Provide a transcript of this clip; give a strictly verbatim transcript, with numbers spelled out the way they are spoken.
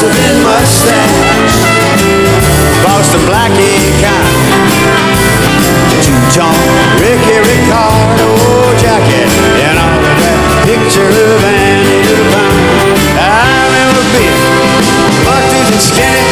thin mustache, Boston Blackie kind, two-tone Ricky Ricardo jacket, and all of that picture of Annie Devine. I remember being buck-toothed and skinny